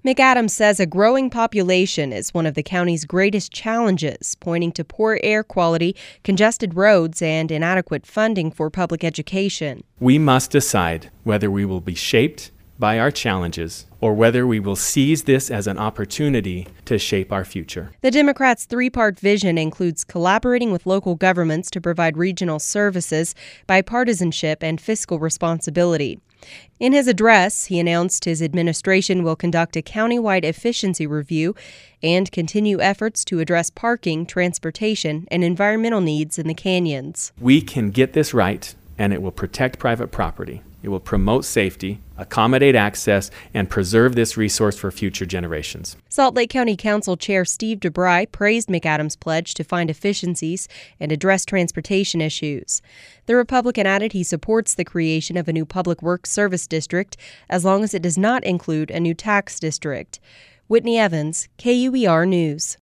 McAdams says a growing population is one of the county's greatest challenges, pointing to poor air quality, congested roads, and inadequate funding for public education. We must decide whether we will be shaped by our challenges or whether we will seize this as an opportunity to shape our future. The Democrats' three-part vision includes collaborating with local governments to provide regional services, bipartisanship, and fiscal responsibility. In his address, he announced his administration will conduct a countywide efficiency review and continue efforts to address parking, transportation, and environmental needs in the canyons. We can get this right, and it will protect private property. It will promote safety, accommodate access, and preserve this resource for future generations. Salt Lake County Council Chair Steve DeBry praised McAdams' pledge to find efficiencies and address transportation issues. The Republican added he supports the creation of a new public works service district as long as it does not include a new tax district. Whitney Evans, KUER News.